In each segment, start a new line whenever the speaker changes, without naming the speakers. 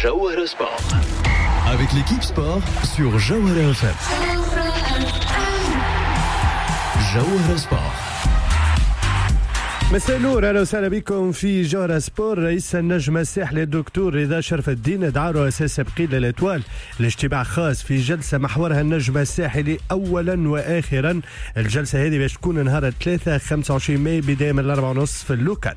Jawahara Sport. Avec l'équipe sport sur Jawahara FM. Jawahara Sport.
مساء النور، اهلا وسهلا بكم في جوهرة سبور. رئيس النجم الساحلي الدكتور رضا شرف الدين دعا رؤساء سابقين للاتوال لاجتماع خاص في جلسه محورها النجم الساحلي اولا واخرا. الجلسه هذه باش تكون نهار الثلاثاء 25 ماي بدايه من 4:30 في اللوكال.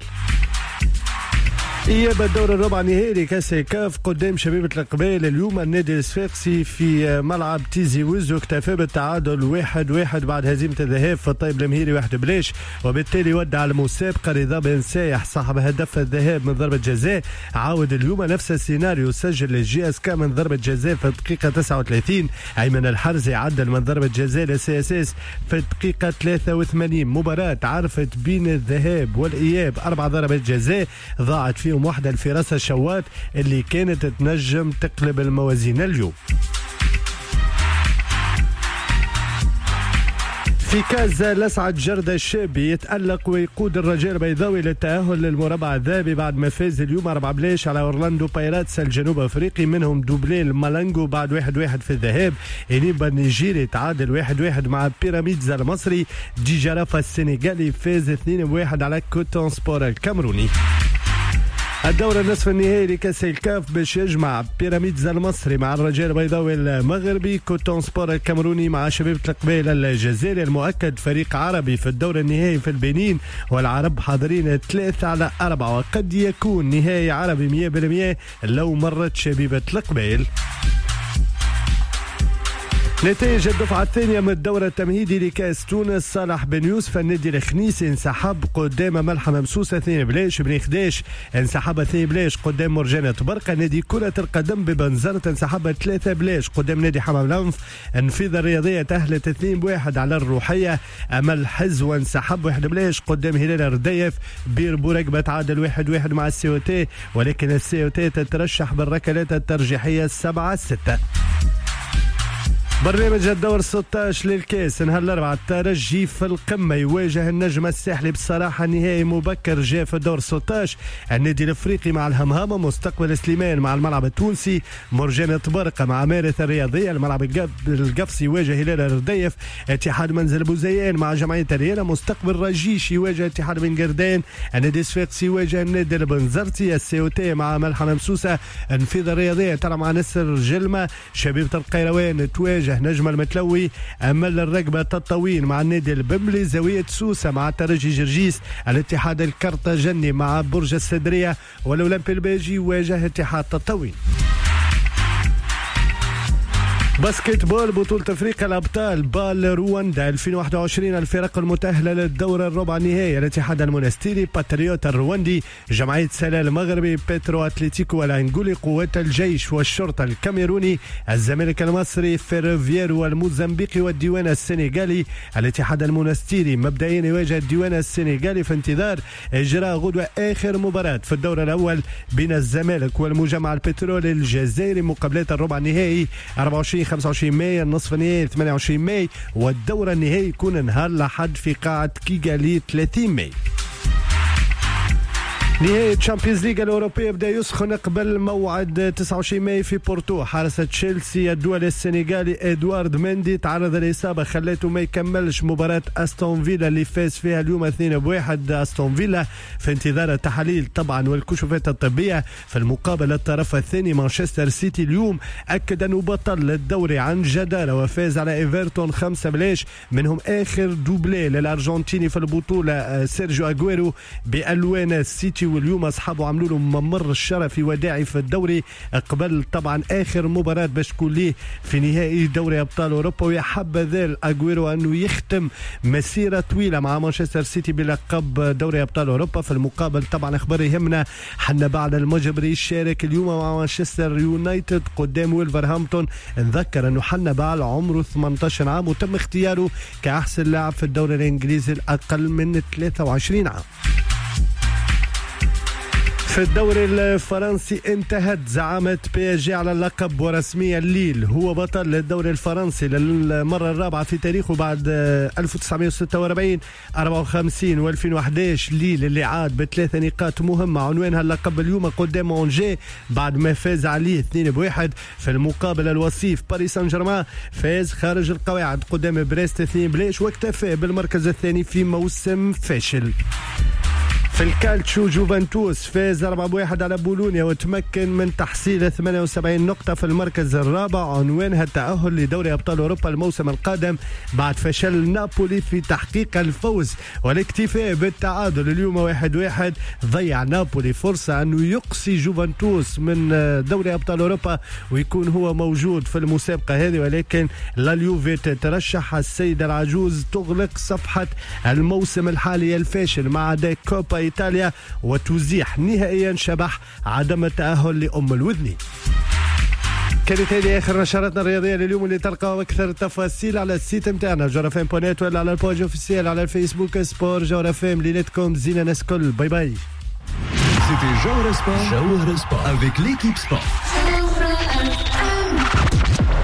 إياب الدور الربع نهائي لكأس كاف قدام شبيبة القبائل. اليوم النادي الصفاقسي في ملعب تيزي وزو اكتفى بالتعادل 1-1 بعد هزيمة الذهاب في الطيب المهيري 1-0، وبالتالي ودع المسابقة. رضا بن سايح صاحب هدف الذهاب من ضربة جزاء عاود اليوم نفس السيناريو، سجل للجي اس كا من ضربة جزاء في الدقيقة 39. أيمن الحرزي عدل من ضربة جزاء للسي اس اس في الدقيقة 83. مباراة عرفت بين الذهاب والإياب 4 ضربات جزاء ضاعت فيهم واحدة الفراس الشوات اللي كانت تنجم تقلب الموازين اليوم. في كاس الأسعد جردة الشابي يتألق ويقود الرجاء البيضاوي للتأهل للمربع الذهبي بعد ما فاز اليوم 4-0 على أورلاندو بايراتس الجنوب أفريقي، منهم دوبلي المالانجو بعد 1-1 في الذهاب. إنيبا النيجيري تعادل 1-1 مع بيراميدز المصري. دي جرافة السنغالي فاز 2-1 على كوتون سبور الكامروني. الدورة النصف النهائي لكأس الكاف باش يجمع بيراميدز المصري مع الرجاء البيضاوي المغربي، كوتون سبور الكامروني مع شبيبة القبائل الجزائري. المؤكد فريق عربي في الدور النهائي في البنين، والعرب حاضرين 3-4، وقد يكون نهائي عربي 100% لو مرت شبيبة القبائل. نتائج الدفعة الثانية من الدورة التمهيدي لكأس تونس. صالح بن يوسف النادي الخنيسي انسحب قدام ملحة ممسوسة 2-0. بن خداش انسحب 2-0 قدام مرجانة برقة. نادي كرة القدم ببنزرت انسحب 3-0 قدام نادي حمام الأنف. النفيذة الرياضية تأهلت 2-1 على الروحية. أمل حزوة انسحب 1-0 قدام هلال الرديف. بير بورقبة تعادل 1-1 مع السيوتي، ولكن السيوتي تترشح بالركلات الترجيحية 7-6. برنامج الدور 16 للكاس نهار الأربعاء. الترجي في القمة يواجه النجم الساحلي. بصراحة نهائي مبكر جاء في الدور 16. النادي الافريقي مع الهمهامة، مستقبل سليمان مع الملعب التونسي، مرجانة برقة مع مارث الرياضية. الملعب القفصي يواجه هلال الرديف. اتحاد منزل بوزيان مع جمعية الرياضة. مستقبل رجيش يواجه اتحاد بن قردان. النادي الصفاقسي يواجه النادي البنزرتي. السيوتي مع ملحة ممسوسة. النفيذة الرياضية ترى مع نسر جلمة. شبيبة القيروان تواجه نجم المتلوي. أمل الرقبة التطاوين مع النادي البملي. زاوية سوسة مع الترجي جرجيس. الاتحاد الكرتاجني مع برج السدرية. والأولمبي الباجي يواجه اتحاد تطاوين. باسكت بول بطولة افريقيا الابطال بال رواندا 2021. الفرق المتأهلة للدورة الربع النهائي: الاتحاد المونستيري، باتريوت الرواندي، جمعية سلال المغربي، بيترو اتليتيكو الانغولي، قوات الجيش والشرطة الكاميروني، الزمالك المصري، فيروفييرو الموزمبيقي والديوان السنغالي. الاتحاد المونستيري مبدئيا يواجه الديوان السنغالي في انتظار اجراء غدوة اخر مباراة في الدور الاول بين الزمالك والمجمع البترول الجزائري. مقابلات الربع النهائي 25 ماي، النصف النهائي 28 ماي، والدورة النهائي يكون نهار الأحد في قاعة كيغالي 30 ماي. نهائي تشامبيونز ليغ الأوروبية بدأ يسخن قبل موعد 29 ماي في بورتو. حارس تشيلسي الدولي السنغالي إدوارد مندي تعرض للإصابة خلته ما يكملش مباراة أستون فيلا اللي فاز فيها اليوم 2-1 أستون فيلا في انتظار التحاليل طبعا والكشوفات الطبية. في المقابل الطرف الثاني مانشستر سيتي اليوم أكد أنه بطل للدوري عن جدارة وفاز على إيفرتون 5-0، منهم آخر دوبلي للأرجنتيني في البطولة سيرجيو أغويرو بألوان السيتي. واليوم أصحابه عملوا له ممر الشرفي وداعي في الدوري قبل طبعا آخر مباراة باش تكون ليه في نهائي دوري أبطال أوروبا. ويحبذ أغويرو أنه يختم مسيرة طويلة مع مانشستر سيتي بلقب دوري أبطال أوروبا. في المقابل طبعا أخبار يهمنا حنا بعد المجبري يشارك اليوم مع مانشستر يونايتد قدام ويلفرهامبتون. نذكر أنه حنا بعد عمره 18 عام وتم اختياره كأحسن لاعب في الدوري الإنجليزي الأقل من 23 عام. في الدوري الفرنسي انتهت زعامة بي اس جي على اللقب، ورسميا ليل هو بطل الدوري الفرنسي للمرة الرابعة في تاريخه بعد 1946 54 و2011. ليل اللي عاد ب3 نقاط مهمة عنوانها اللقب اليوم قدام أونجي بعد ما فاز عليه 2-1. في المقابل الوصيف باريس سان جيرمان فاز خارج القواعد قدام بريست 2-0 واكتفى بالمركز الثاني في موسم فاشل. في الكالتشو جوفنتوس فاز 4-1 على بولونيا وتمكن من تحصيل 78 نقطة في المركز الرابع عنوانها التأهل لدوري أبطال أوروبا الموسم القادم بعد فشل نابولي في تحقيق الفوز والاكتفاء بالتعادل اليوم 1-1. ضيع نابولي فرصة أنه يقصي جوفنتوس من دوري أبطال أوروبا ويكون هو موجود في المسابقة هذه، ولكن لا اليوفي ترشح السيدة العجوز تغلق صفحة الموسم الحالي الفاشل مع أداء كوبا إيطاليا وتزيح نهائيا شبح عدم التأهل لأم الوذني. كانت هذه آخر نشراتنا الرياضية لليوم اللي تلقاو أكثر التفاصيل على السيت متاعنا جورافام.net ولا على البوج اوفيسيال على الفيسبوك سبور جورافام. ليلتكم زينة ناس كل. باي باي.
C'était Jawara Sport avec l'équipe sport.